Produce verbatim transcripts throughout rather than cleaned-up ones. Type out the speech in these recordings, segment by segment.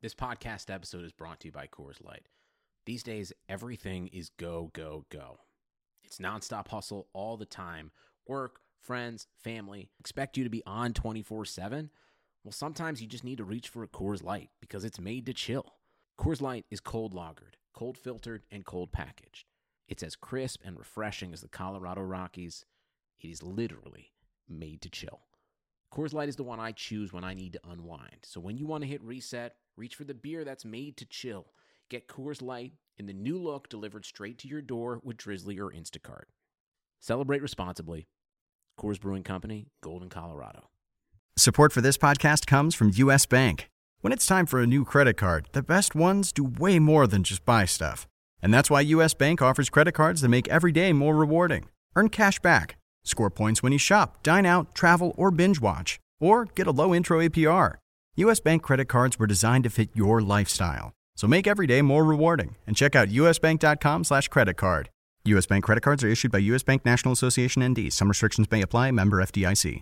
This podcast episode is brought to you by Coors Light. These days, everything is go, go, go. It's nonstop hustle all the time. Work, friends, family expect you to be on twenty-four seven. Well, sometimes you just need to reach for a Coors Light because it's made to chill. Coors Light is cold lagered, cold filtered, and cold packaged. It's as crisp and refreshing as the Colorado Rockies. It is literally made to chill. Coors Light is the one I choose when I need to unwind. So when you want to hit reset, reach for the beer that's made to chill. Get Coors Light in the new look delivered straight to your door with Drizzly or Instacart. Celebrate responsibly. Coors Brewing Company, Golden, Colorado. Support for this podcast comes from U S. Bank. When it's time for a new credit card, the best ones do way more than just buy stuff. And that's why U S. Bank offers credit cards that make every day more rewarding. Earn cash back, score points when you shop, dine out, travel, or binge watch, or get a low intro A P R. U S. Bank credit cards were designed to fit your lifestyle. So make every day more rewarding and check out usbank.com slash credit card. U S. Bank credit cards are issued by U S. Bank National Association N D. Some restrictions may apply. Member F D I C.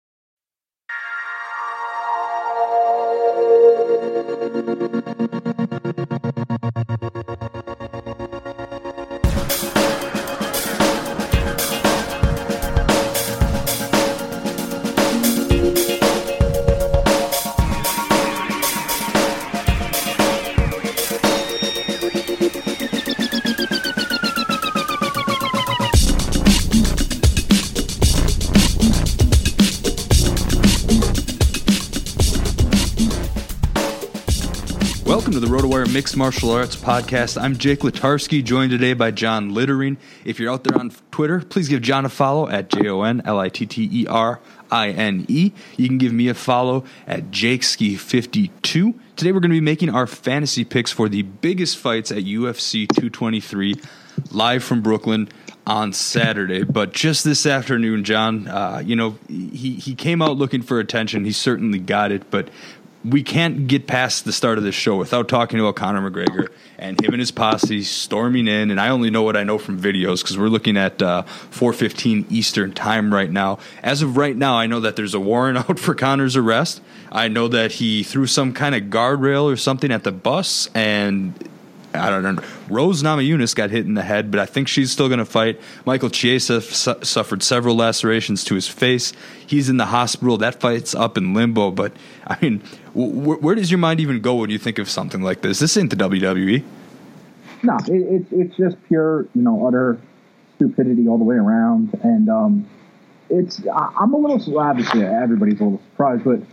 Welcome to the RotoWire Mixed Martial Arts Podcast. I'm Jake Latarski, joined today by John Littering. If you're out there on Twitter, please give John a follow at J O N L I T T E R I N E. You can give me a follow at Jakeski fifty-two. Today we're going to be making our fantasy picks for the biggest fights at U F C two twenty-three, live from Brooklyn on Saturday. But just this afternoon, John, uh, you know, he, he came out looking for attention. He certainly got it, but we can't get past the start of this show without talking about Conor McGregor and him and his posse storming in. And I only know what I know from videos because we're looking at uh, four fifteen Eastern time right now. As of right now, I know that there's a warrant out for Conor's arrest. I know that he threw some kind of guardrail or something at the bus, and I don't know. Rose Namajunas got hit in the head, but I think she's still going to fight. Michael Chiesa su- suffered several lacerations to his face. He's in the hospital. That fight's up in limbo. But, I mean, w- where does your mind even go when you think of something like this? This ain't the W W E. No, it, it, it's just pure, you know, utter stupidity all the way around. And um, it's I, I'm a little, obviously, everybody's a little surprised, but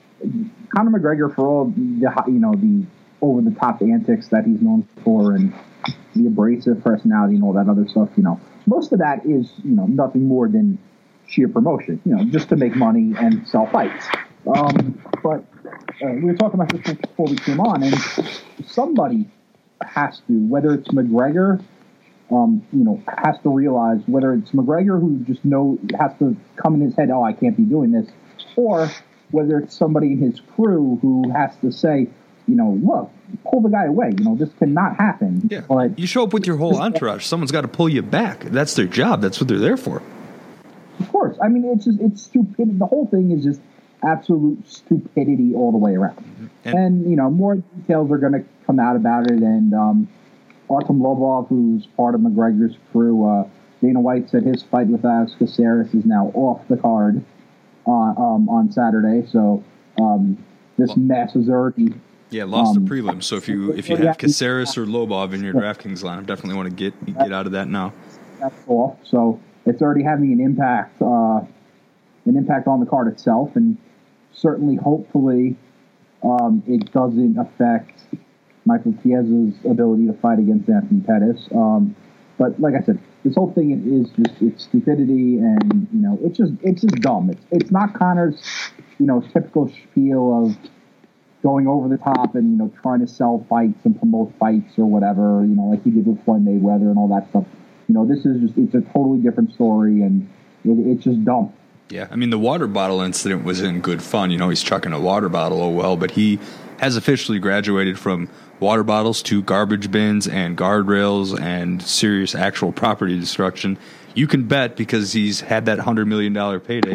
Conor McGregor, for all the, you know, the over-the-top antics that he's known for and the abrasive personality and all that other stuff, you know, most of that is, you know, nothing more than sheer promotion, you know, just to make money and sell fights. Um, but uh, we were talking about this before we came on, and somebody has to, whether it's McGregor, um, you know, has to realize, whether it's McGregor who just know has to come in his head, oh, I can't be doing this, or whether it's somebody in his crew who has to say, you know, look, pull the guy away. You know, this cannot happen. Yeah, but you show up with your whole entourage. Someone's got to pull you back. That's their job. That's what they're there for. Of course. I mean, it's just, it's stupid. The whole thing is just absolute stupidity all the way around. Mm-hmm. And, and, you know, more details are going to come out about it. And um, Artem Lobov, who's part of McGregor's crew, uh, Dana White said his fight with Alex Caceres is now off the card uh, um, on Saturday. So um, this well, mess is already... Yeah, lost um, the prelims. So if you if you have Caceres or Lobov in your DraftKings lineup, definitely want to get get out of that now. That's off. So it's already having an impact, uh, an impact on the card itself, and certainly, hopefully, um, it doesn't affect Michael Chiesa's ability to fight against Anthony Pettis. Um, but like I said, this whole thing is just it's stupidity, and you know, it's just it's just dumb. It's it's not Conor's, you know, typical spiel of going over the top and, you know, trying to sell fights and promote fights or whatever, you know, like he did with Floyd Mayweather and all that stuff. You know, this is just, it's a totally different story, and it, it's just dumb. Yeah, I mean, the water bottle incident was in good fun. You know, he's chucking a water bottle, oh well, but he has officially graduated from water bottles to garbage bins and guardrails and serious actual property destruction. You can bet, because he's had that one hundred million dollars payday,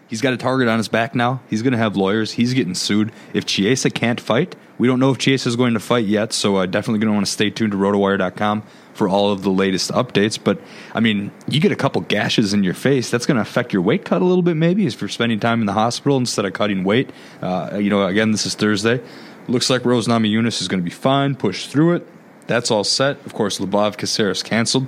He's got a target on his back now. He's going to have lawyers. He's getting sued. If Chiesa can't fight, we don't know if Chiesa is going to fight yet, so uh, definitely going to want to stay tuned to rotowire dot com for all of the latest updates. But, I mean, you get a couple gashes in your face, that's going to affect your weight cut a little bit maybe if you're spending time in the hospital instead of cutting weight. Uh, you know, again, this is Thursday. Looks like Rose Namajunas is going to be fine, push through it. That's all set. Of course, Lubov Caceres canceled.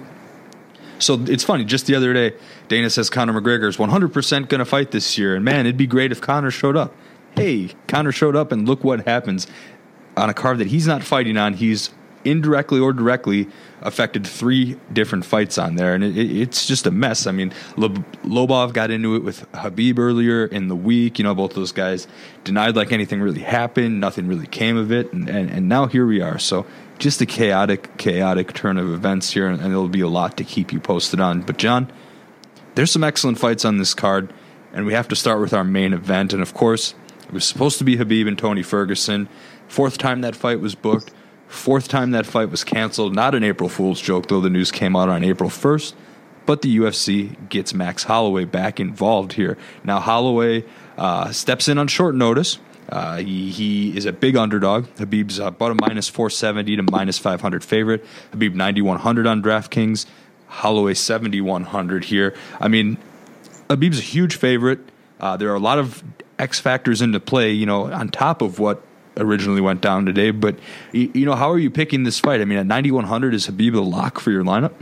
So it's funny, just the other day, Dana says Conor McGregor is one hundred percent going to fight this year. And, man, it'd be great if Conor showed up. Hey, Conor showed up, and look what happens. On a card that he's not fighting on, he's indirectly or directly affected three different fights on there. And it, it, it's just a mess. I mean, Lobov got into it with Khabib earlier in the week. You know, both those guys denied like anything really happened. Nothing really came of it. And, and, and now here we are. So just a chaotic, chaotic turn of events here, and it'll be a lot to keep you posted on. But, John, there's some excellent fights on this card, and we have to start with our main event. And, of course, it was supposed to be Khabib and Tony Ferguson. Fourth time that fight was booked. Fourth time that fight was canceled. Not an April Fool's joke, though the news came out on April first. But the U F C gets Max Holloway back involved here. Now, Holloway uh, steps in on short notice. Uh, he, he is a big underdog. Khabib's uh, about a minus four seventy to minus five hundred favorite. Khabib ninety-one hundred on DraftKings. Holloway seventy-one hundred here. I mean, Khabib's a huge favorite. Uh, there are a lot of X factors into play, you know, on top of what originally went down today. But, you, you know, how are you picking this fight? I mean, at ninety-one hundred, is Khabib the lock for your lineup?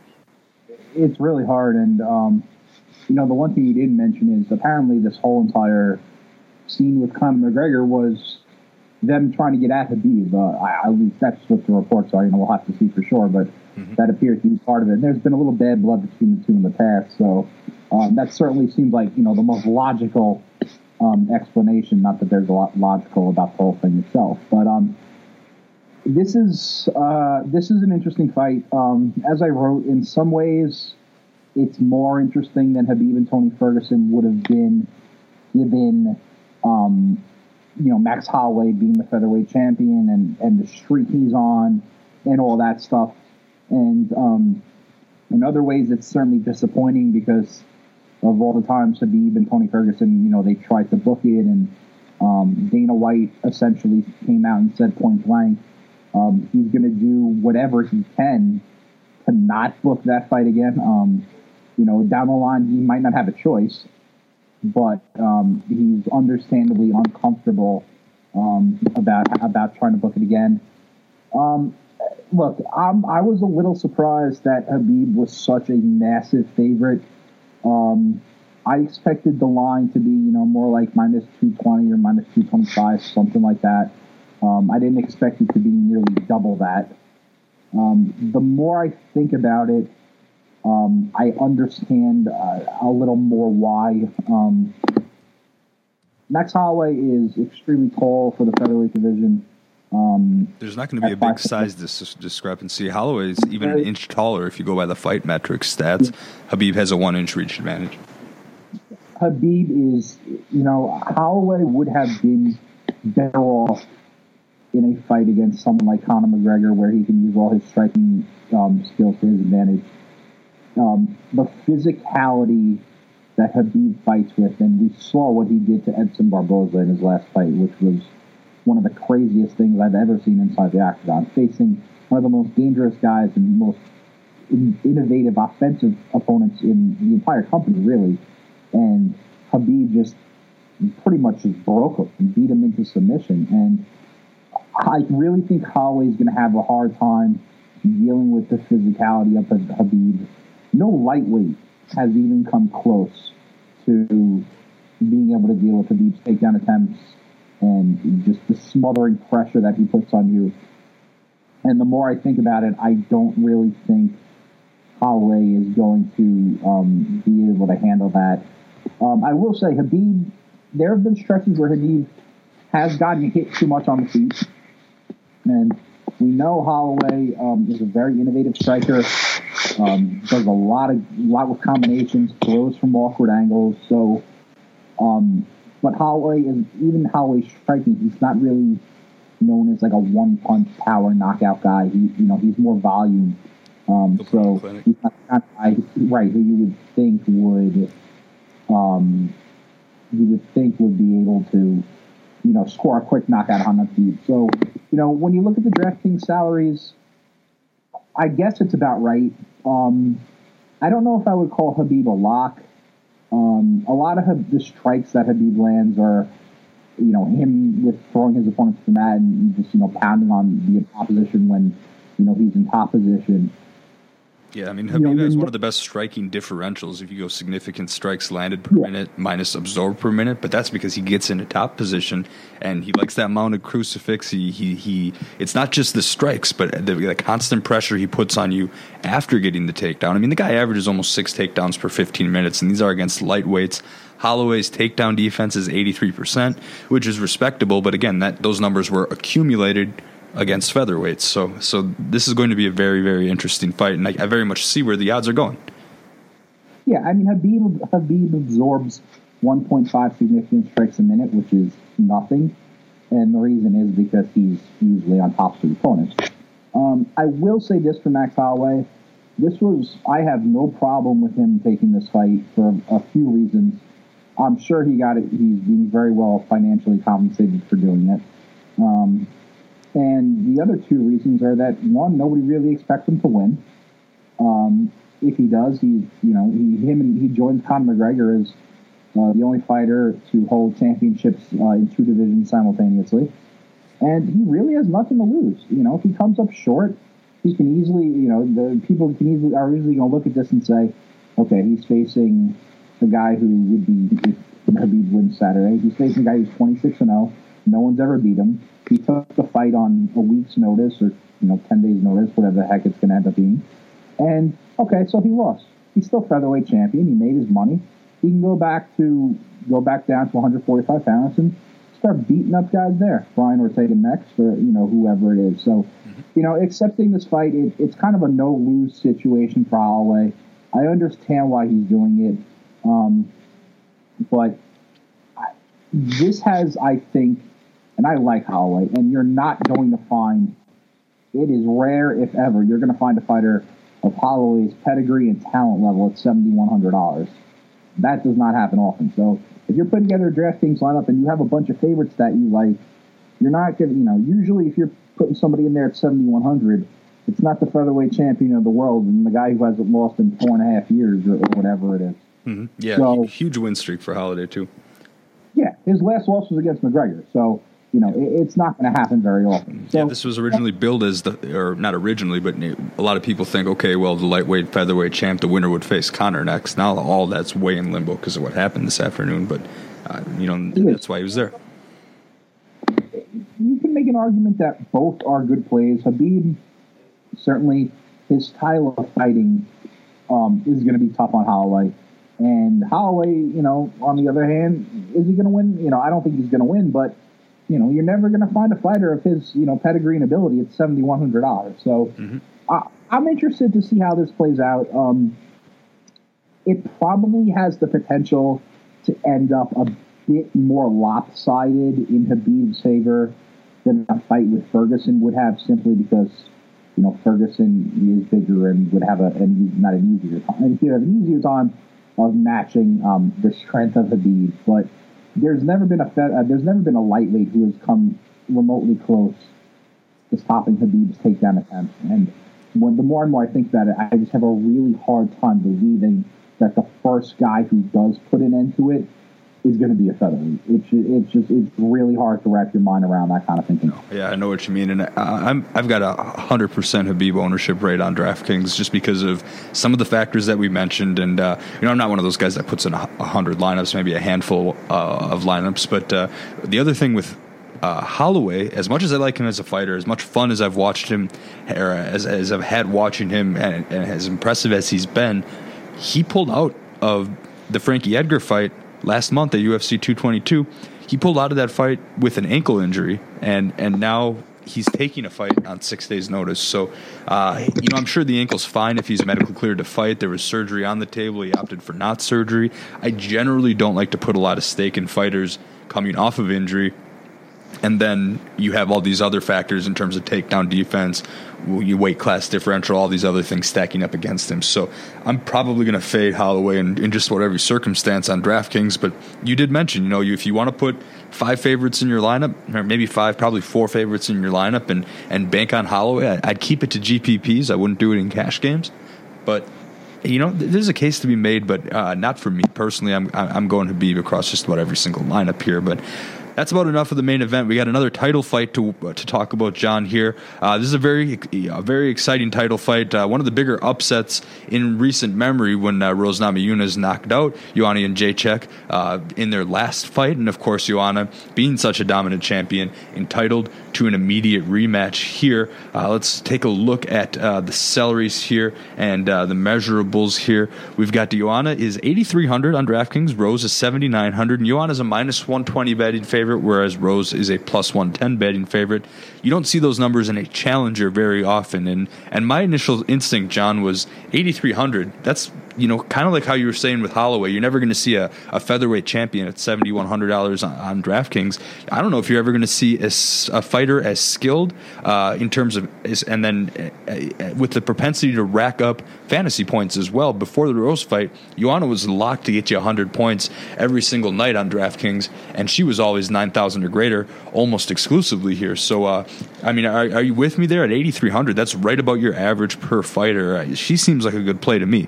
It's really hard. And, um, you know, the one thing you didn't mention is apparently this whole entire scene with Conor McGregor was them trying to get at Khabib. Uh, I, at least that's what the reports are. You know, we'll have to see for sure, but mm-hmm. that appears to be part of it. And there's been a little bad blood between the two in the past, so um, that certainly seems like, you know, the most logical um, explanation. Not that there's a lot logical about the whole thing itself, but um, this is uh, this is an interesting fight. Um, as I wrote, in some ways, it's more interesting than Khabib and Tony Ferguson would have been given. Um, you know, Max Holloway being the featherweight champion and, and the streak he's on and all that stuff. And um, in other ways, it's certainly disappointing because of all the times Khabib and Tony Ferguson, you know, they tried to book it, and um, Dana White essentially came out and said point blank, um, he's going to do whatever he can to not book that fight again. Um, you know, down the line, he might not have a choice, but um, he's understandably uncomfortable um, about about trying to book it again. Um, look, I'm, I was a little surprised that Khabib was such a massive favorite. Um, I expected the line to be, you know, more like minus two twenty or minus two twenty-five, something like that. Um, I didn't expect it to be nearly double that. Um, the more I think about it, Um, I understand uh, a little more why. Um, Max Holloway is extremely tall for the featherweight division. Um, There's not going to be a big size dis- discrepancy. Holloway is even an inch taller if you go by the fight metrics stats. Khabib has a one-inch reach advantage. Khabib is, you know, Holloway would have been better off in a fight against someone like Conor McGregor where he can use all his striking um, skills to his advantage. Um, the physicality that Khabib fights with, and we saw what he did to Edson Barboza in his last fight, which was one of the craziest things I've ever seen inside the octagon, facing one of the most dangerous guys and most in- innovative offensive opponents in the entire company, really. And Khabib just pretty much just broke him and beat him into submission. And I really think Holloway's going to have a hard time dealing with the physicality of Khabib. No lightweight has even come close to being able to deal with Khabib's takedown attempts and just the smothering pressure that he puts on you. And the more I think about it, I don't really think Holloway is going to um, be able to handle that. Um, I will say, Khabib, there have been stretches where Khabib has gotten hit too much on the feet. And we know Holloway um, is a very innovative striker. Um, does a lot of lot with combinations, throws from awkward angles. So, um, but Holloway is even Holloway striking. He's not really known as like a one punch power knockout guy. He, you know, he's more volume. Um, so he's not the kind of guy, right, who you would think would, um, you would think would be able to, you know, score a quick knockout on Habib. So, you know, when you look at the DraftKings salaries, I guess it's about right. Um, I don't know if I would call Habib a lock. Um, a lot of the strikes that Habib lands are, you know, him with throwing his opponent to the mat and just, you know, pounding on the opposition when, you know, he's in top position. Yeah, I mean, Habib you know, has one of the best striking differentials if you go significant strikes landed per yeah. minute minus absorbed per minute, but that's because he gets into top position and he likes that mounted crucifix. He he, he it's not just the strikes, but the, the constant pressure he puts on you after getting the takedown. I mean, the guy averages almost six takedowns per fifteen minutes, and these are against lightweights. Holloway's takedown defense is eighty-three percent, which is respectable, but again, that those numbers were accumulated against featherweights. So so this is going to be a very, very interesting fight, and I, I very much see where the odds are going. Yeah, I mean, Habib, Habib absorbs one point five significant strikes a minute, which is nothing, and the reason is because he's usually on top of his opponents. Um, I will say this for Max Holloway. This was, I have no problem with him taking this fight for a few reasons. I'm sure he got it. He's being very well financially compensated for doing it. Um, And the other two reasons are that, one, nobody really expects him to win. Um, if he does, he, you know, he, him and he joins Conor McGregor as uh, the only fighter to hold championships uh, in two divisions simultaneously. And he really has nothing to lose. You know, if he comes up short, he can easily, you know, the people can easily are easily going to look at this and say, okay, he's facing a guy who would be, if Habib wins Saturday, he's facing a guy who's twenty-six and oh. No one's ever beat him. He took the fight on a week's notice or, you know, ten days notice, whatever the heck it's going to end up being. And, okay, so he lost. He's still featherweight champion. He made his money. He can go back to, go back down to one forty-five pounds and start beating up guys there. Brian Ortega next or, you know, whoever it is. So, you know, accepting this fight, it, it's kind of a no-lose situation for Holloway. I understand why he's doing it. Um, but I, this has, I think, and I like Holloway, and you're not going to find, it is rare, if ever, you're going to find a fighter of Holloway's pedigree and talent level at seven thousand one hundred dollars. That does not happen often. So if you're putting together a DraftKings lineup and you have a bunch of favorites that you like, you're not going to, you know, usually if you're putting somebody in there at seven thousand one hundred, it's not the featherweight champion of the world and the guy who hasn't lost in four and a half years or, or whatever it is. Mm-hmm. Yeah, so, huge win streak for Holloway, too. Yeah, his last loss was against McGregor, so you know, it's not going to happen very often. So, yeah, this was originally billed as the, or not originally, but a lot of people think, okay, well, the lightweight, featherweight champ, the winner would face Conor next. Now all that's way in limbo because of what happened this afternoon, but, uh, you know, that's why he was there. You can make an argument that both are good plays. Habib, certainly his style of fighting um, is going to be tough on Holloway. And Holloway, you know, on the other hand, is he going to win? You know, I don't think he's going to win, but you know, you're never going to find a fighter of his, you know, pedigree and ability at seven thousand one hundred dollars. So mm-hmm. I, I'm interested to see how this plays out. Um, it probably has the potential to end up a bit more lopsided in Habib's favor than a fight with Ferguson would have, simply because, you know, Ferguson is bigger and would have a, and not an easier time. And he'd have an easier time of matching um, the strength of Habib, but There's never been a uh, there's never been a lightweight who has come remotely close to stopping Habib's takedown attempt. And when the more and more I think about it, I just have a really hard time believing that the first guy who does put an end to it is going to be a featherweight. It's it's just it's really hard to wrap your mind around that kind of thinking. Yeah, I know what you mean, and I'm I've got a hundred percent Habib ownership rate on DraftKings just because of some of the factors that we mentioned. And uh, you know, I'm not one of those guys that puts in a hundred lineups, maybe a handful uh, of lineups. But uh, the other thing with uh, Holloway, as much as I like him as a fighter, as much fun as I've watched him, or as as I've had watching him, and, and as impressive as he's been, he pulled out of the Frankie Edgar fight last month at U F C two twenty-two. He pulled out of that fight with an ankle injury, and, and now he's taking a fight on six days' notice. So, uh, you know, I'm sure the ankle's fine if he's medically cleared to fight. There was surgery on the table. He opted for not surgery. I generally don't like to put a lot of stake in fighters coming off of injury. And then you have all these other factors in terms of takedown defense, you weight class differential, all these other things stacking up against him. So I'm probably going to fade Holloway in, in just about every circumstance on DraftKings. But you did mention, you know, if you want to put five favorites in your lineup, or maybe five, probably four favorites in your lineup, and, and bank on Holloway, I'd keep it to G P Ps. I wouldn't do it in cash games. But you know, there's a case to be made, but uh, not for me personally. I'm I'm going Khabib across just about every single lineup here, but. That's about enough of the main event. We got another title fight to uh, to talk about, John, here. Uh, this is a very a very exciting title fight. Uh, one of the bigger upsets in recent memory when uh, Rose Namajunas knocked out Joanna Jędrzejczyk uh, in their last fight. And, of course, Joanna, being such a dominant champion, entitled to an immediate rematch here. Uh, let's take a look at uh, the salaries here and uh, the measurables here. We've got Joanna is eighty-three hundred on DraftKings. Rose is seventy-nine hundred. And Joanna is a minus one twenty betting favorite, whereas Rose is a plus one ten betting favorite. You don't see those numbers in a challenger very often. And and my initial instinct, John, was eighty-three hundred. That's, you know, kind of like how you were saying with Holloway. You're never going to see a, a featherweight champion at seventy-one hundred dollars on, on DraftKings. I don't know if you're ever going to see a, a fighter as skilled uh, in terms of, and then uh, with the propensity to rack up fantasy points as well. Before the Rose fight, Joanna was locked to get you one hundred points every single night on DraftKings, and she was always nine thousand or greater almost exclusively here. So, uh, I mean, are, are you with me there at eighty-three hundred? That's right about your average per fighter. She seems like a good play to me.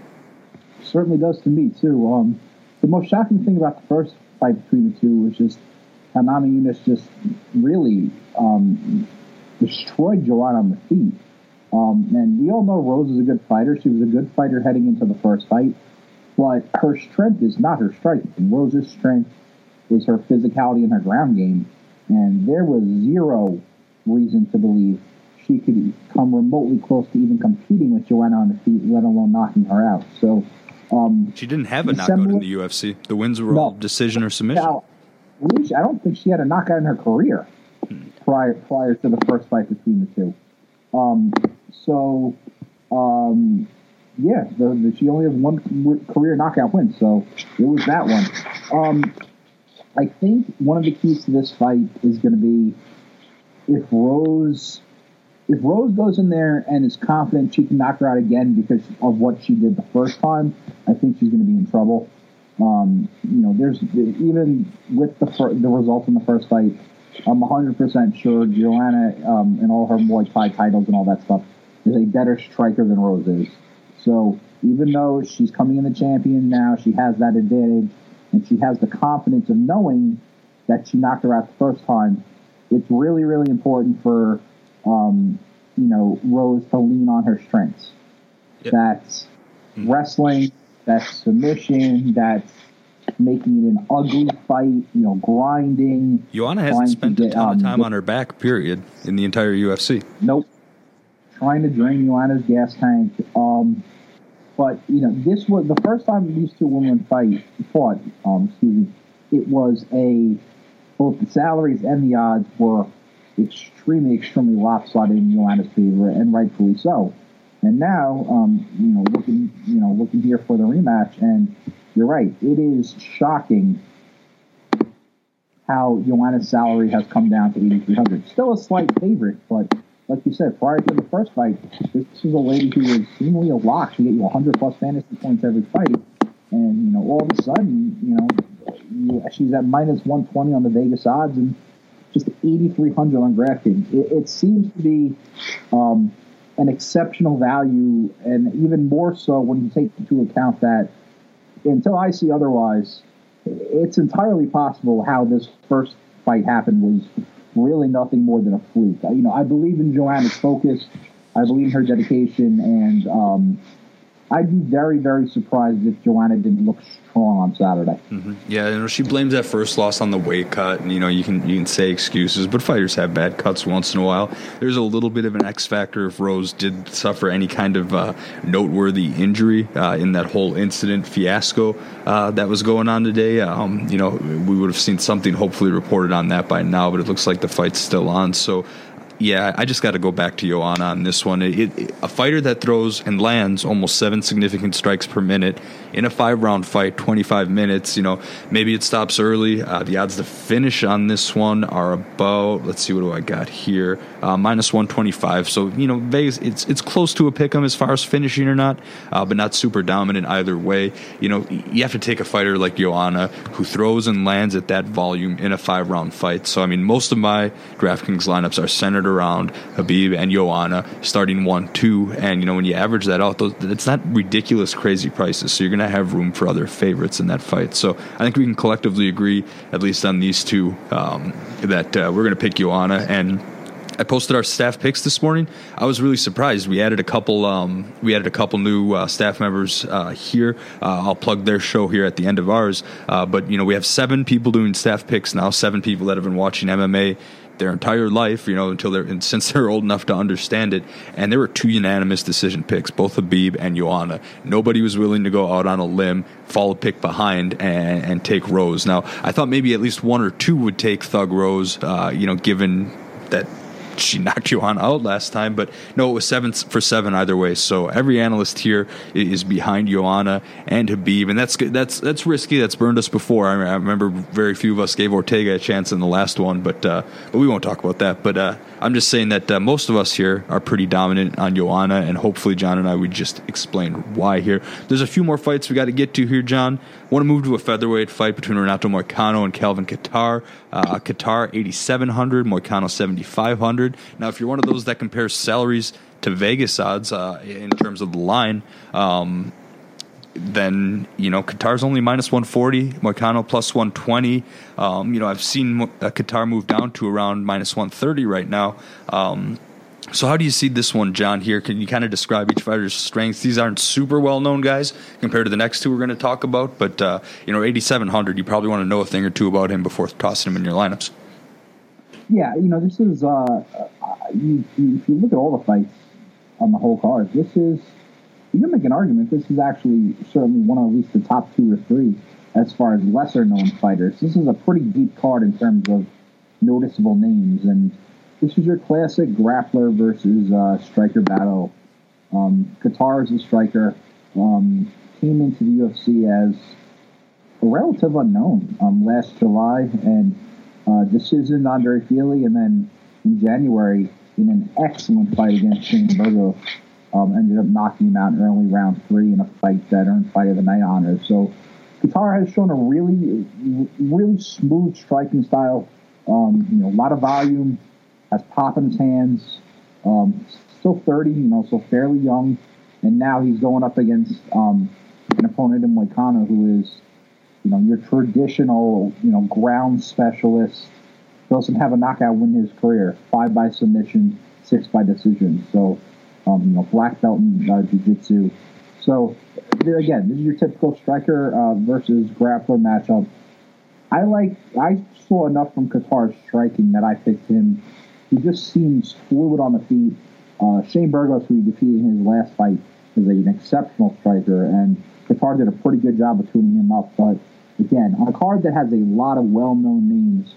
Certainly does to me, too. Um, the most shocking thing about the first fight between the two was just how Namajunas just really um, destroyed Joanna on the feet. Um, and we all know Rose is a good fighter. She was a good fighter heading into the first fight. But her strength is not her striking. Rose's strength is her physicality and her ground game. And there was zero reason to believe she could come remotely close to even competing with Joanna on the feet, let alone knocking her out. So um, she didn't have a knockout in the U F C. The wins were all no, decision or submission. Now, I don't think she had a knockout in her career hmm. prior prior to the first fight between the two. Um, so, um, yeah, the, the, she only has one career knockout win, so it was that one. Um, I think one of the keys to this fight is going to be if Rose, if Rose goes in there and is confident she can knock her out again because of what she did the first time, I think she's going to be in trouble. Um, you know, there's even with the fir- the results in the first fight, I'm one hundred percent sure Joanna um, and all her Muay Thai titles and all that stuff is a better striker than Rose is. So even though she's coming in the champion now, she has that advantage, and she has the confidence of knowing that she knocked her out the first time. It's really, really important for um, you know Rose to lean on her strengths. Yep. That's mm-hmm. wrestling. That's submission, that's making it an ugly fight, you know, grinding. Joanna hasn't spent to get, a ton um, of time get, on her back, period, in the entire U F C. Nope. Trying to drain Joanna's gas tank. Um, but, you know, this was the first time these two women fight, fought, um, excuse me, it was a, both the salaries and the odds were extremely, extremely lopsided in Joanna's favor, and rightfully so. And now, um, you know, looking, you know, looking here for the rematch, and you're right, it is shocking how Joanna's salary has come down to eighty-three hundred. Still a slight favorite, but like you said, prior to the first fight, this is a lady who was seemingly a lock to get you one hundred plus fantasy points every fight, and you know, all of a sudden, you know, she's at minus one twenty on the Vegas odds, and just eighty-three hundred on DraftKings. It, it seems to be. Um, an exceptional value, and even more so when you take into account that until I see otherwise, it's entirely possible how this first fight happened was really nothing more than a fluke. You know, I believe in Joanna's focus. I believe in her dedication, and um, I'd be very, very surprised if Joanna didn't look strong on Saturday. Mm-hmm. Yeah, you know, she blames that first loss on the weight cut, and you know, you can you can say excuses, but fighters have bad cuts once in a while. There's a little bit of an X factor if Rose did suffer any kind of uh, noteworthy injury uh, in that whole incident fiasco uh, that was going on today. Um, you know, we would have seen something hopefully reported on that by now, but it looks like the fight's still on. So, Yeah, I just got to go back to Joanna on this one. It, it, a fighter that throws and lands almost seven significant strikes per minute in a five-round fight, twenty-five minutes. You know, maybe it stops early. Uh, the odds to finish on this one are about, let's see, what do I got here? Uh, minus one twenty-five. So, you know, Vegas, it's it's close to a pick 'em as far as finishing or not, uh, but not super dominant either way. You know, you have to take a fighter like Joanna who throws and lands at that volume in a five-round fight. So, I mean, most of my DraftKings lineups are centered around Khabib and Joanna starting one two, and you know, when you average that out, those, it's not ridiculous crazy prices, so you're going to have room for other favorites in that fight. So I think we can collectively agree, at least on these two, um, that uh, we're going to pick Joanna. And I posted our staff picks this morning. I was really surprised. We added a couple. Um, we added a couple new uh, staff members uh, here. Uh, I'll plug their show here at the end of ours. Uh, but you know, we have seven people doing staff picks now. Seven people that have been watching M M A their entire life, you know, until they're and since they're old enough to understand it. And there were two unanimous decision picks, both Khabib and Joanna. Nobody was willing to go out on a limb, fall a pick behind, and, and take Rose. Now, I thought maybe at least one or two would take Thug Rose, uh, you know, given that she knocked Joanna out last time, but no, it was seven for seven either way. So every analyst here is behind Joanna and Khabib, and that's that's that's risky. That's burned us before. I, I remember very few of us gave Ortega a chance in the last one, but uh, but we won't talk about that. But uh, I'm just saying that uh, most of us here are pretty dominant on Joanna, and hopefully John and I would just explain why here. There's a few more fights we got to get to here, John. I want to move to a featherweight fight between Renato Moicano and Calvin Kattar. Uh, Kattar eighty-seven hundred, Moicano seventy-five hundred. Now, if you're one of those that compares salaries to Vegas odds uh, in terms of the line, um, then, you know, Qatar's only minus one forty, Moicano plus one twenty. Um, you know, I've seen uh, Qatar move down to around minus one thirty right now. Um, so how do you see this one, John, here? Can you kind of describe each fighter's strengths? These aren't super well-known guys compared to the next two we're going to talk about, but, uh, you know, eighty-seven hundred, you probably want to know a thing or two about him before tossing him in your lineups. Yeah, you know, this is, uh, you, you, if you look at all the fights on the whole card, this is, you can make an argument, this is actually certainly one of at least the top two or three as far as lesser-known fighters. This is a pretty deep card in terms of noticeable names, and this is your classic grappler versus uh, striker battle. Um, Kattar is a striker, um, came into the U F C as a relative unknown um, last July, and uh, decision Andre Fili, and then in January, in an excellent fight against Shane Burgos, um, ended up knocking him out in early round three in a fight that earned Fight of the Night honors. So Kattar has shown a really, really smooth striking style. Um, you know, a lot of volume, has pop in his hands. Um, still thirty, you know, so fairly young, and now he's going up against um, an opponent in Moicano who is, you know, your traditional, you know, ground specialist. Doesn't have a knockout win in his career. Five by submission, six by decision. So, um, you know, black belt in uh, jiu-jitsu. So, there again, this is your typical striker uh, versus grappler matchup. I like. I saw enough from Kattar's striking that I picked him. He just seems fluid on the feet. Uh, Shane Burgos, who he defeated in his last fight, is an exceptional striker, and Kattar did a pretty good job of tuning him up. But again, on a card that has a lot of well-known names,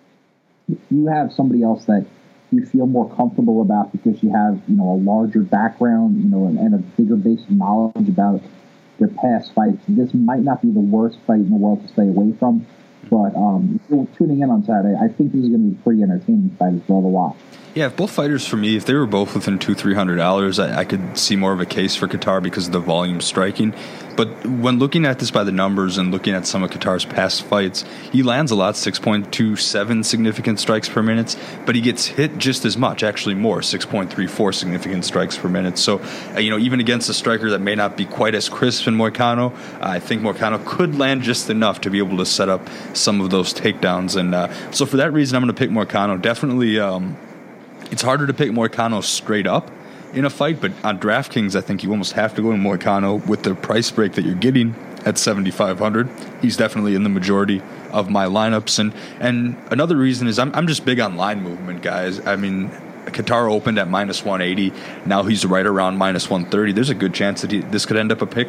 you have somebody else that you feel more comfortable about because you have, you know, a larger background, you know, and, and a bigger base of knowledge about their past fights. This might not be the worst fight in the world to stay away from, but um, tuning in on Saturday, I think this is going to be a pretty entertaining fight as well to watch. Yeah, if both fighters, for me, if they were both within two, three hundred dollars, I, I could see more of a case for Kattar because of the volume striking. But when looking at this by the numbers and looking at some of Kattar's past fights, he lands a lot, six point two seven significant strikes per minute, but he gets hit just as much, actually more, six point three four significant strikes per minute. So, uh, you know, even against a striker that may not be quite as crisp in Moicano, uh, I think Moicano could land just enough to be able to set up some of those takedowns. And uh, so for that reason, I'm going to pick Moicano. Definitely, um, it's harder to pick Moicano straight up in a fight, but on DraftKings, I think you almost have to go in Moicano with the price break that you're getting at seventy-five hundred. He's definitely in the majority of my lineups. And and another reason is I'm I'm just big on line movement, guys. I mean, Kattar opened at minus one eighty. Now he's right around minus one thirty. There's a good chance that he, this could end up a pick 'em.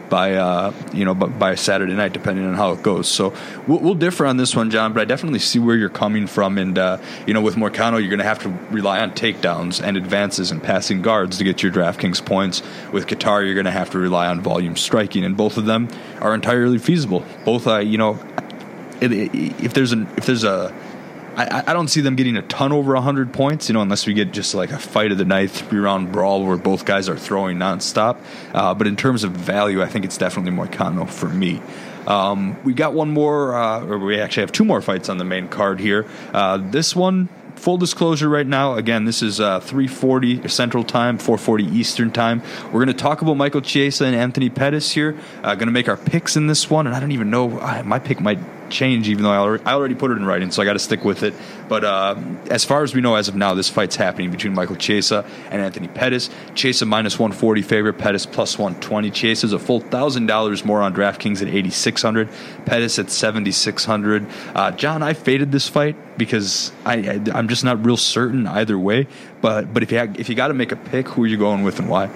by uh, you know by, by Saturday night, depending on how it goes. So we'll, we'll differ on this one, John. But I definitely see where you're coming from. And uh, you know, with Moicano, you're going to have to rely on takedowns and advances and passing guards to get your DraftKings points. With Qatar, you're going to have to rely on volume striking, and both of them are entirely feasible. Both, uh, you know, if there's an if there's a I, I don't see them getting a ton over one hundred points, you know, unless we get just like a fight of the night, three-round brawl where both guys are throwing nonstop. Uh, but in terms of value, I think it's definitely Moicano for me. Um, we got one more, uh, or we actually have two more fights on the main card here. Uh, this one, full disclosure right now, again, this is uh, three forty Central Time, four forty Eastern Time. We're going to talk about Michael Chiesa and Anthony Pettis here. Uh, going to make our picks in this one, and I don't even know, I, my pick might change, even though I already, I already put it in writing, so I got to stick with it. But uh, as far as we know as of now, this fight's happening between Michael Chiesa and Anthony Pettis. Chiesa minus one forty favorite, Pettis plus one twenty. Chiesa's a full one thousand dollars more on DraftKings at eighty-six hundred, Pettis at seventy-six hundred. Uh, John, I faded this fight because I, I, I'm just not real certain either way. But but if you had, if you got to make a pick, who are you going with and why?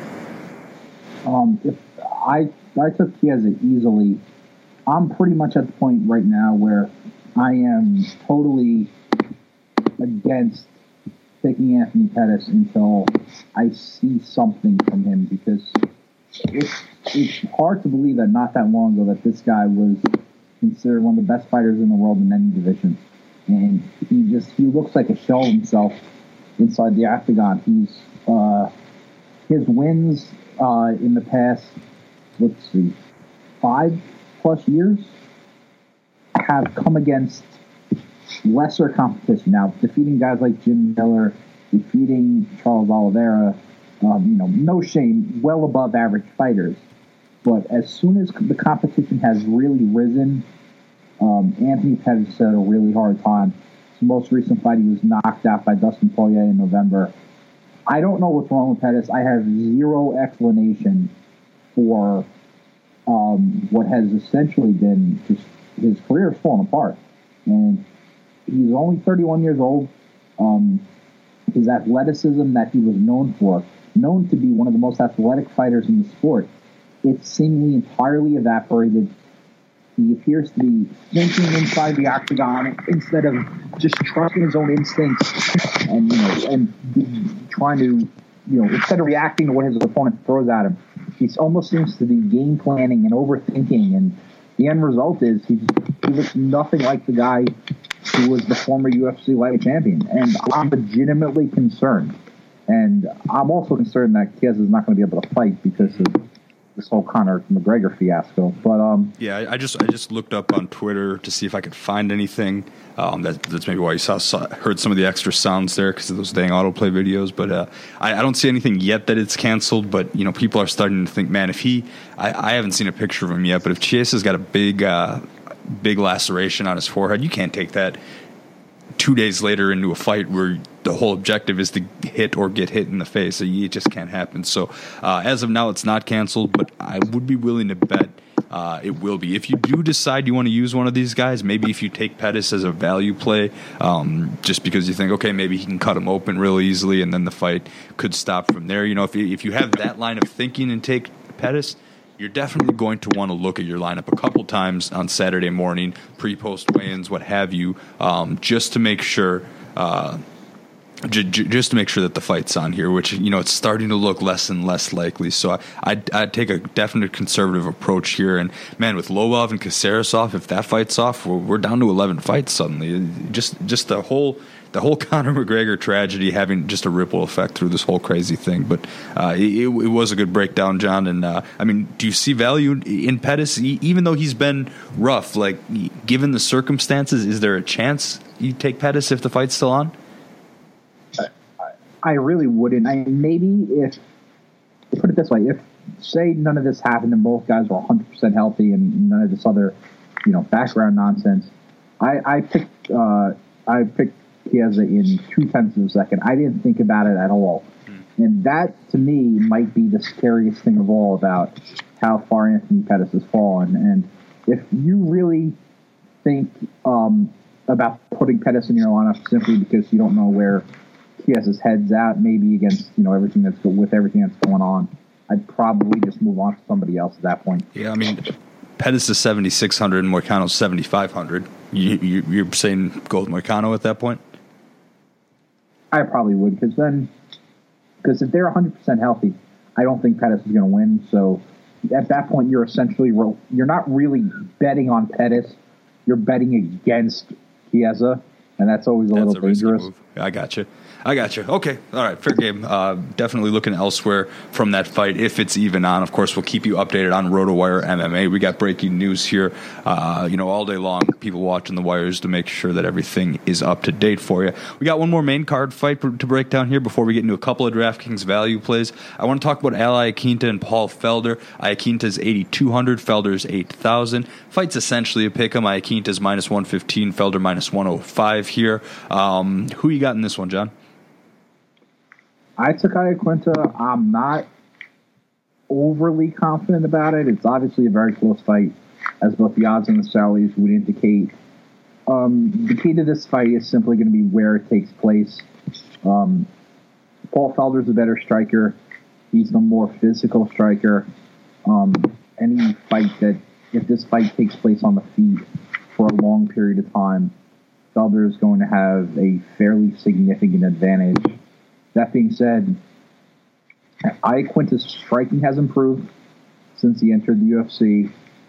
Um, if I I took Chiesa easily. I'm pretty much at the point right now where I am totally against picking Anthony Pettis until I see something from him, because it's, it's hard to believe that not that long ago that this guy was considered one of the best fighters in the world in any division. And he just, he looks like a shell of himself inside the octagon. He's, uh, his wins uh, in the past, let's see, five plus years have come against lesser competition. Now, defeating guys like Jim Miller, defeating Charles Oliveira, um, you know, no shame, well above average fighters. But as soon as the competition has really risen, um, Anthony Pettis had a really hard time. His most recent fight, he was knocked out by Dustin Poirier in November. I don't know what's wrong with Pettis. I have zero explanation for Um, what has essentially been just his career has fallen apart. And he's only thirty-one years old. Um, his athleticism that he was known for, known to be one of the most athletic fighters in the sport, it's seemingly entirely evaporated. He appears to be thinking inside the octagon instead of just trusting his own instincts and, you know, and trying to, you know, instead of reacting to what his opponent throws at him. He almost seems to be game planning and overthinking, and the end result is he, he looks nothing like the guy who was the former U F C light champion. And I'm legitimately concerned. And I'm also concerned that Chiesa is not going to be able to fight because of this whole Conor McGregor fiasco. But um, yeah, I just I just looked up on Twitter to see if I could find anything. Um, that, that's maybe why you saw, saw heard some of the extra sounds there because of those dang autoplay videos. But uh, I, I don't see anything yet that it's canceled. But you know, people are starting to think, man, if he, I, I haven't seen a picture of him yet, but if Chiesa's got a big, uh, big laceration on his forehead, you can't take that two days later into a fight where the whole objective is to hit or get hit in the face. It just can't happen. So uh, as of now, it's not canceled, but I would be willing to bet uh, it will be. If you do decide you want to use one of these guys, maybe if you take Pettis as a value play, um, just because you think, okay, maybe he can cut him open real easily and then the fight could stop from there. You know, if you, if you have that line of thinking and take Pettis, you're definitely going to want to look at your lineup a couple times on Saturday morning, pre-post weigh-ins, what have you, um, just to make sure, uh, j- j- just to make sure that the fight's on here. Which, you know, it's starting to look less and less likely. So I, I'd, I'd take a definite conservative approach here. And man, with Lobov and Caceres off, if that fight's off, we're, we're down to eleven fights suddenly. Just, just the whole. The whole Conor McGregor tragedy having just a ripple effect through this whole crazy thing. But uh, it, it was a good breakdown, John. And, uh, I mean, do you see value in Pettis, even though he's been rough? Like, given the circumstances, is there a chance you take Pettis if the fight's still on? I, I really wouldn't. I maybe if, put it this way, if, say, none of this happened and both guys were one hundred percent healthy and none of this other, you know, background nonsense, I, I picked, uh, I picked Chiesa in two tenths of a second. I didn't think about it at all. Mm. And that, to me, might be the scariest thing of all about how far Anthony Pettis has fallen. And if you really think um, about putting Pettis in your lineup simply because you don't know where Chiesa's head's at, maybe against, you know, everything that's with everything that's going on, I'd probably just move on to somebody else at that point. Yeah, I mean, Pettis is seventy-six hundred and Moicano's seventy-five hundred. You, you, you're saying go with Moicano at that point? I probably would, because then, because if they're one hundred percent healthy, I don't think Pettis is going to win. So at that point, you're essentially, you're not really betting on Pettis. You're betting against Chiesa, and that's always a that's little a dangerous. Move. I got you. I got you. Okay. All right. Fair game. Uh, definitely looking elsewhere from that fight if it's even on. Of course, we'll keep you updated on RotoWire M M A. We got breaking news here, uh, you know, all day long. People watching the wires to make sure that everything is up to date for you. We got one more main card fight to break down here before we get into a couple of DraftKings value plays. I want to talk about Al Iaquinta and Paul Felder. Iaquinta's eighty-two hundred, Felder's eight thousand. Fight's essentially a pick 'em. Iaquinta's minus one fifteen, Felder minus one oh five here. Um, who you got in this one, John? I took Iaquinta. I'm not overly confident about it. It's obviously a very close fight, as both the odds and the salaries would indicate. Um, the key to this fight is simply going to be where it takes place. Um, Paul Felder's a better striker. He's the more physical striker. Um, any fight that, if this fight takes place on the feet for a long period of time, Felder is going to have a fairly significant advantage. That being said, Iaquinta's striking has improved since he entered the U F C,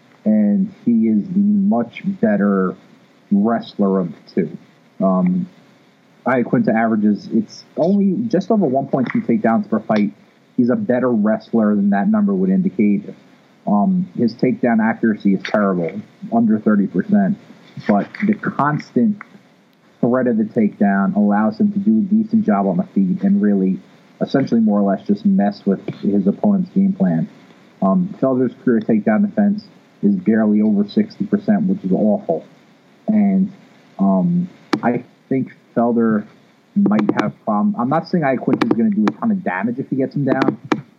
and he is the much better wrestler of the two. Um, Iaquinta averages, it's only just over one point two takedowns per fight. He's a better wrestler than that number would indicate. Um, his takedown accuracy is terrible, under thirty percent, but the constant threat of the takedown allows him to do a decent job on the feet and really, essentially more or less just mess with his opponent's game plan. Um, Felder's career takedown defense is barely over sixty percent, which is awful. And um, I think Felder might have problems. I'm not saying Iaquinta is going to do a ton of damage if he gets him down,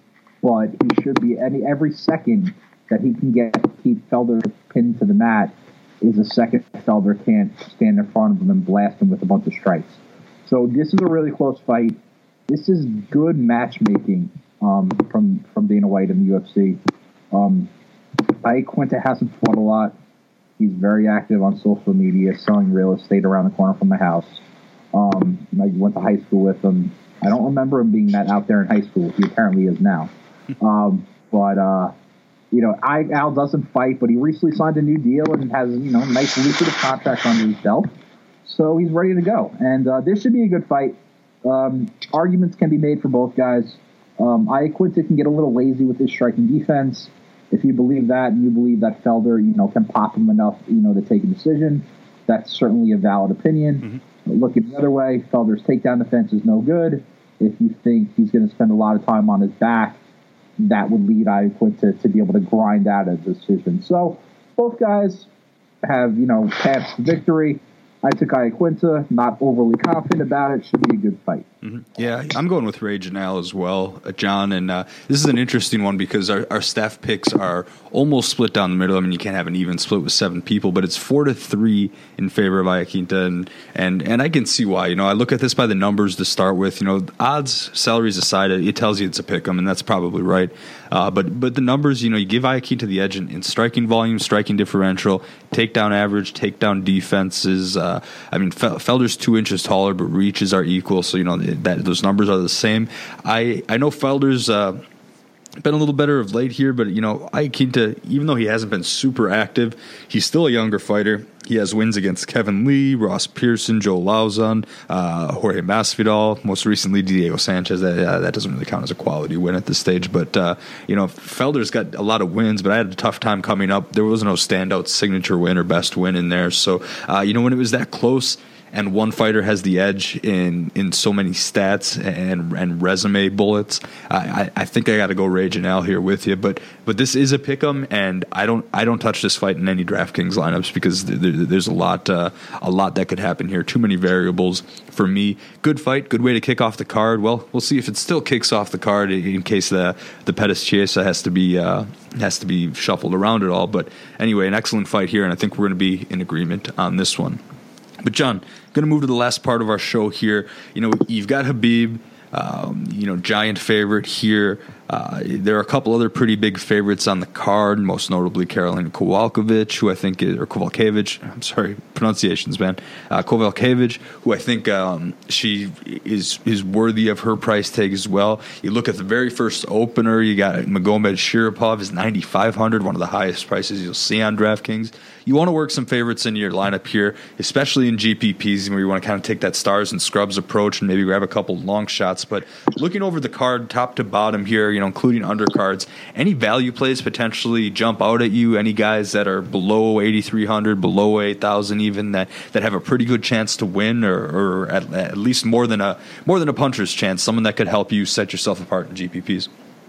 but he should be, any every second that he can get keep Felder pinned to the mat is a second Felder can't stand in front of him and blast him with a bunch of strikes. So this is a really close fight. This is good matchmaking um, from, from Dana White in the U F C. Um, Iaquinta hasn't fought a lot. He's very active on social media, selling real estate around the corner from my house. Um, I went to high school with him. I don't remember him being that out there in high school. He apparently is now. Um, but, uh, you know, I, Al doesn't fight, but he recently signed a new deal and has, you know, a nice lucrative contract under his belt. So he's ready to go. And uh, this should be a good fight. Um, arguments can be made for both guys. Um, Iaquinta can get a little lazy with his striking defense. If you believe that and you believe that Felder, you know, can pop him enough, you know, to take a decision, that's certainly a valid opinion. Mm-hmm. Looking the other way, Felder's takedown defense is no good. If you think he's going to spend a lot of time on his back, that would lead Iaquinta to be able to grind out a decision. So both guys have, you know, paths to victory. I took Iaquinta, not overly confident about it. Should be a good fight. Mm-hmm. Yeah, I'm going with Ray Janelle as well, uh, John. And uh, this is an interesting one because our, our staff picks are almost split down the middle. I mean, you can't have an even split with seven people, but it's four to three in favor of Iaquinta, and and and I can see why. You know, I look at this by the numbers to start with. You know, odds, salaries aside, it tells you it's a pick 'em, and that's probably right. Uh, but but the numbers, you know, you give Iaquinta the edge in, in striking volume, striking differential, takedown average, takedown defenses. Uh, I mean, Felder's two inches taller, but reaches are equal, so you know that those numbers are the same. I I know Felder's uh, been a little better of late here, but you know, Iaquinta, even though he hasn't been super active, he's still a younger fighter. He has wins against Kevin Lee, Ross Pearson, Joe Lauzon, uh, Jorge Masvidal, most recently Diego Sanchez. That, uh, that doesn't really count as a quality win at this stage, but uh, you know, Felder's got a lot of wins, but I had a tough time coming up. There was no standout signature win or best win in there. So uh, you know, when it was that close, and one fighter has the edge in, in so many stats and and resume bullets, I, I think I got to go Ray Janelle here with you. But but this is a pick'em, and I don't I don't touch this fight in any DraftKings lineups because there, there's a lot uh, a lot that could happen here. Too many variables for me. Good fight, good way to kick off the card. Well, we'll see if it still kicks off the card in case the the Pettis Chiesa has to be uh, has to be shuffled around at all. But anyway, an excellent fight here, and I think we're going to be in agreement on this one. But John, going to move to the last part of our show here. You know, you've got Khabib, um, you know, giant favorite here. Uh, there are a couple other pretty big favorites on the card, most notably Karolina Kowalkiewicz, who I think is, or Kowalkiewicz, I'm sorry, pronunciations, man. Uh, Kowalkiewicz, who I think um, she is is worthy of her price tag as well. You look at the very first opener, you got Magomed Sharapov is ninety-five hundred, one of the highest prices you'll see on DraftKings. You want to work some favorites into your lineup here, especially in G P Ps where you want to kind of take that stars and scrubs approach and maybe grab a couple long shots. But looking over the card top to bottom here, you know, including undercards, any value plays potentially jump out at you? Any guys that are below eighty-three hundred, below eight thousand even, that, that have a pretty good chance to win, or, or at, at least more than a more than a puncher's chance, someone that could help you set yourself apart in G P Ps?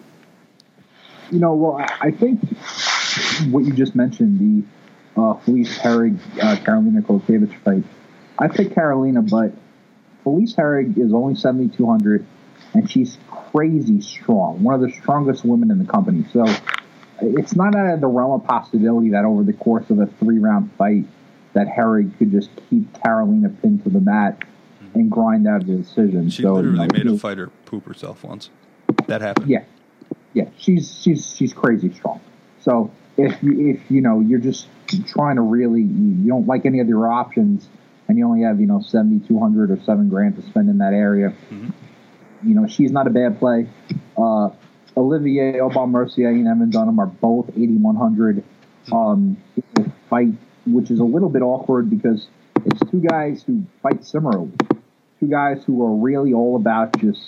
You know, well, I think what you just mentioned, the Uh, Felice Herrig, uh, Karolina Kowalkiewicz fight. I picked Karolina, but Felice Herrig is only seventy-two hundred, and she's crazy strong. One of the strongest women in the company. So it's not out of the realm of possibility that over the course of a three-round fight, that Herrig could just keep Karolina pinned to the mat and grind out the decision. She so, literally you know, made a fighter poop herself once. That happened. Yeah, yeah. She's she's she's crazy strong. So if you, if you know you're just trying to really, you don't like any of your options, and you only have, you know, seventy-two hundred or seven grand to spend in that area, mm-hmm. you know, she's not a bad play. Uh, Olivier Aubin-Mercier and Evan Dunham are both eighty-one hundred. Um, it's a fight, which is a little bit awkward because it's two guys who fight similarly. Two guys who are really all about just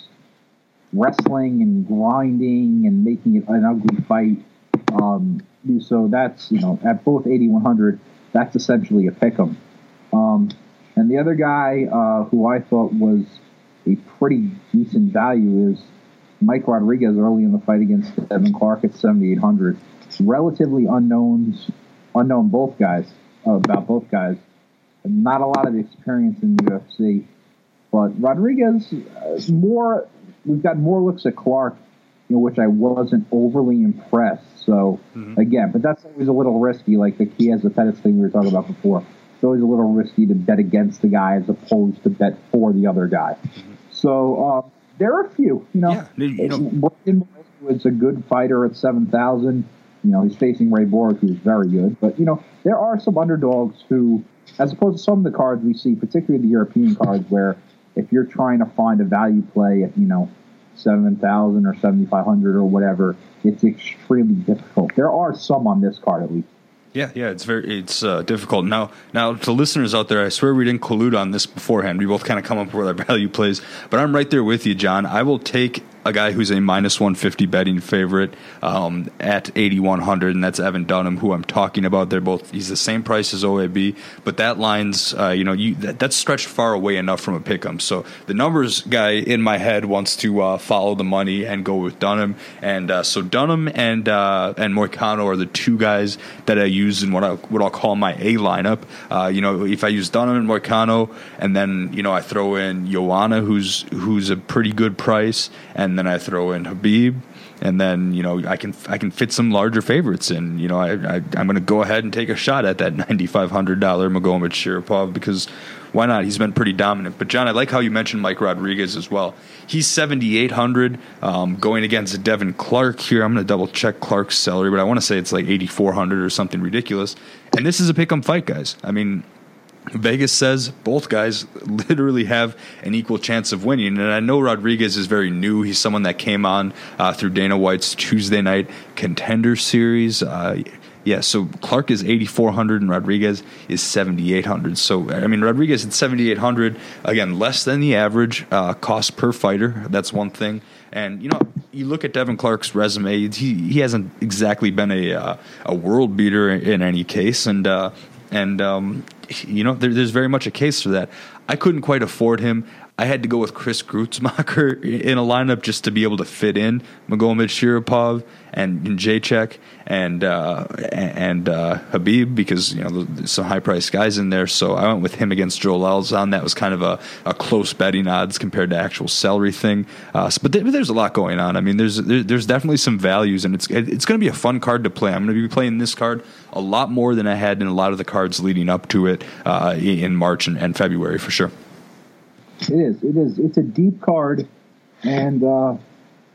wrestling and grinding and making it an ugly fight. Um, so that's, you know, at both eighty-one hundred, that's essentially a pick'em. Um, and the other guy uh, who I thought was a pretty decent value is Mike Rodriguez early in the fight against Devin Clark at seventy-eight hundred. Relatively unknowns, unknown both guys, uh, about both guys. Not a lot of experience in the U F C. But Rodriguez, uh, more, we've got more looks at Clark, you know, which I wasn't overly impressed. So, mm-hmm. again, but that's always a little risky, like the Chiesa Pettis thing we were talking about before. It's always a little risky to bet against the guy as opposed to bet for the other guy. Mm-hmm. So, uh, there are a few, you know. Yeah, you know. Brandon was a good fighter at seven thousand. You know, he's facing Ray Borg, who's very good. But, you know, there are some underdogs who, as opposed to some of the cards we see, particularly the European cards, where if you're trying to find a value play at, you know, seven thousand or seventy-five hundred or whatever, it's extremely difficult. There are some on this card, at least. Yeah, yeah, it's very it's uh, difficult. Now, now to listeners out there, I swear we didn't collude on this beforehand. We both kind of come up with our value plays, but I'm right there with you, John. I will take a guy who's a minus one fifty betting favorite um, at eighty-one hundred, and that's Evan Dunham, who I'm talking about. They're both, he's the same price as O A B, but that line's, uh, you know, you that, that's stretched far away enough from a pick'em. So the numbers guy in my head wants to uh, follow the money and go with Dunham, and uh, so Dunham and uh, and Moicano are the two guys that I use in what I what I'll call my A lineup. Uh, you know, if I use Dunham and Moicano, and then you know I throw in Joanna, who's who's a pretty good price, and then I throw in Habib, and then you know I can I can fit some larger favorites in. You know I, I I'm going to go ahead and take a shot at that ninety-five hundred dollar Magomed Sharapov, because why not? He's been pretty dominant. But John, I like how you mentioned Mike Rodriguez as well. He's seventy-eight hundred, um, going against Devin Clark here. I'm going to double check Clark's salary, but I want to say it's like eighty-four hundred or something ridiculous. And this is a pick 'em fight, guys. I mean, Vegas says both guys literally have an equal chance of winning. And I know Rodriguez is very new. He's someone that came on uh, through Dana White's Tuesday Night Contender Series. Uh, yeah, so Clark is eighty-four hundred and Rodriguez is seventy-eight hundred. So, I mean, Rodriguez at seventy-eight hundred, again, less than the average uh, cost per fighter. That's one thing. And, you know, you look at Devin Clark's resume, he he hasn't exactly been a, uh, a world beater in, in any case. And, uh, and um, you know, there, there's very much a case for that. I couldn't quite afford him. I had to go with Chris Grutzmacher in a lineup just to be able to fit in Magomed Sharapov and, and Jacek and uh, and uh, Habib, because you know there's some high priced guys in there. So I went with him against Joel Elzon. That was kind of a, a close betting odds compared to actual salary thing. Uh, so, but there, there's a lot going on. I mean, there's there, there's definitely some values, and it's it's going to be a fun card to play. I'm going to be playing this card a lot more than I had in a lot of the cards leading up to it uh, in March and, and February for sure. It is. It is. It's a deep card, and uh,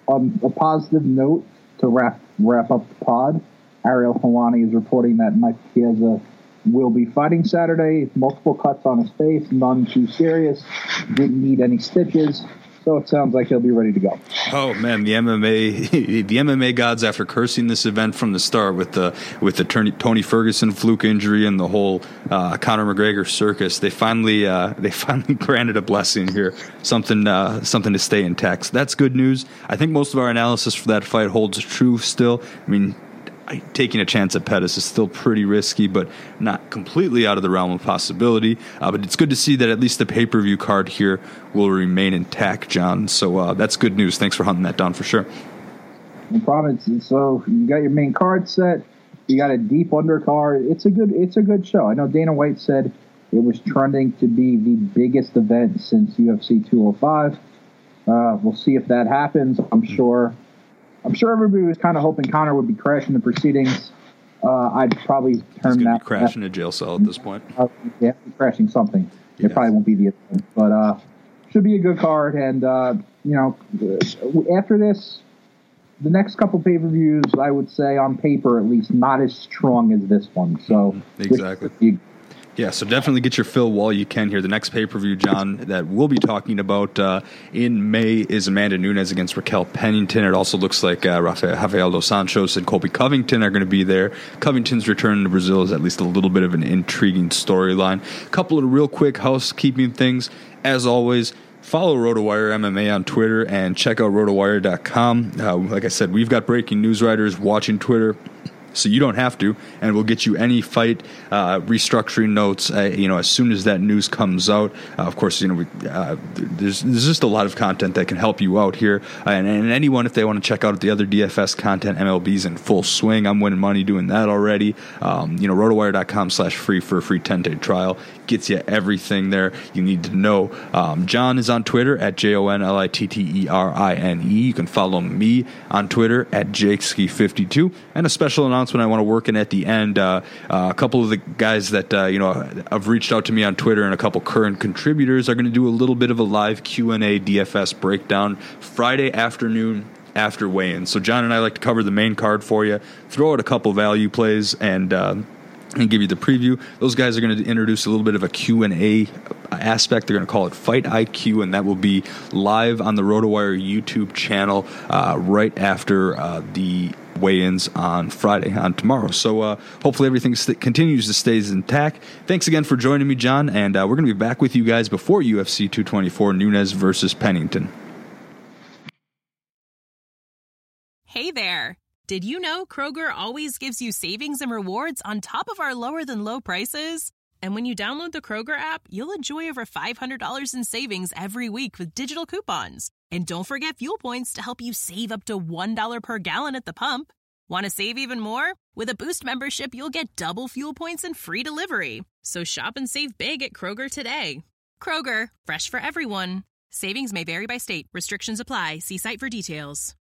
on a positive note to wrap wrap up the pod, Ariel Helwani is reporting that Mike Chiesa will be fighting Saturday. Multiple cuts on his face, none too serious. Didn't need any stitches. So it sounds like he'll be ready to go. Oh man, the M M A, the M M A gods, after cursing this event from the start with the with the Tony Ferguson fluke injury and the whole uh, Conor McGregor circus, they finally uh, they finally granted a blessing here, something uh, something to stay intact. So that's good news. I think most of our analysis for that fight holds true still. I mean, taking a chance at Pettis is still pretty risky, but not completely out of the realm of possibility. Uh, but it's good to see that at least the pay-per-view card here will remain intact, John. So uh, that's good news. Thanks for hunting that down for sure. No problem. So you got your main card set. You got a deep undercard. It's a good. It's a good show. I know Dana White said it was trending to be the biggest event since U F C two oh five. Uh, we'll see if that happens. I'm sure. I'm sure everybody was kind of hoping Conor would be crashing the proceedings. Uh, I'd probably turn He's that. Be crashing that, a jail cell at this point. Uh, yeah, crashing something. Yes. It probably won't be the event, but uh, should be a good card. And uh, you know, after this, the next couple pay per views, I would say on paper at least, not as strong as this one. So exactly. Yeah, so definitely get your fill while you can here. The next pay-per-view, John, that we'll be talking about uh, in May is Amanda Nunes against Raquel Pennington. It also looks like uh, Rafael, Rafael dos Santos and Colby Covington are going to be there. Covington's return to Brazil is at least a little bit of an intriguing storyline. A couple of real quick housekeeping things. As always, follow RotoWire M M A on Twitter and check out rotowire dot com. Uh, like I said, we've got breaking news writers watching Twitter, so you don't have to, and we'll get you any fight uh, restructuring notes, uh, you know, as soon as that news comes out. Uh, of course, you know, we, uh, there's there's just a lot of content that can help you out here, uh, and, and anyone, if they want to check out the other D F S content, M L B's in full swing. I'm winning money doing that already. Um, you know, rotowire dot com slash free for a free ten-day trial gets you everything there you need to know. Um, John is on Twitter at J O N L I T T E R I N E. You can follow me on Twitter at Jake Ski fifty-two, and a special announcement I want to work in at the end. Uh, uh, a couple of the guys that uh, you know have reached out to me on Twitter, and a couple current contributors are going to do a little bit of a live Q and A D F S breakdown Friday afternoon after weigh-in. So John and I like to cover the main card for you, throw out a couple value plays, and uh, and give you the preview. Those guys are going to introduce a little bit of a Q and A aspect. They're going to call it Fight I Q, and that will be live on the RotoWire YouTube channel uh, right after uh, the weigh-ins on Friday, on tomorrow. So uh, hopefully everything st- continues to stay intact. Thanks again for joining me, John, and uh, we're going to be back with you guys before U F C two twenty-four, Nunes versus Pennington. Hey there. Did you know Kroger always gives you savings and rewards on top of our lower-than-low prices? And when you download the Kroger app, you'll enjoy over five hundred dollars in savings every week with digital coupons. And don't forget fuel points to help you save up to one dollar per gallon at the pump. Want to save even more? With a Boost membership, you'll get double fuel points and free delivery. So shop and save big at Kroger today. Kroger, fresh for everyone. Savings may vary by state. Restrictions apply. See site for details.